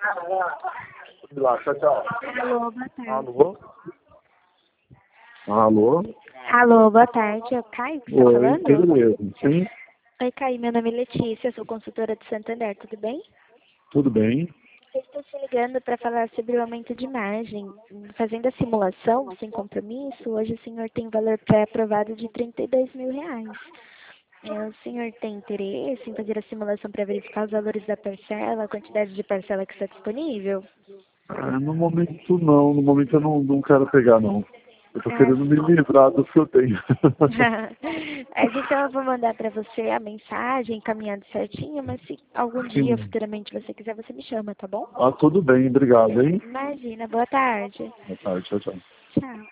Lá, tchau, tchau. Alô, boa tarde. Alô? Alô? Alô, boa tarde. É o Caio que está Oi, falando? tudo mesmo. Sim, Oi, Caio. Meu nome é Letícia, sou consultora de Santander. Tudo bem? tudo bem. Eu estou te ligando para falar sobre o aumento de margem. Fazendo a simulação, sem compromisso, hoje o senhor tem valor pré-aprovado de R$ 32.000. O senhor tem interesse em fazer a simulação para verificar os valores da parcela, a quantidade de parcela que está disponível? No momento não, no momento eu não quero pegar não. Eu tô Ah, querendo me livrar do que eu tenho. então eu vou mandar para você a mensagem encaminhado certinho, mas se algum dia Sim. futuramente você quiser, você me chama, tá bom? Tudo bem, obrigado, hein? Imagina, boa tarde. Boa tarde, tchau, tchau. Tchau.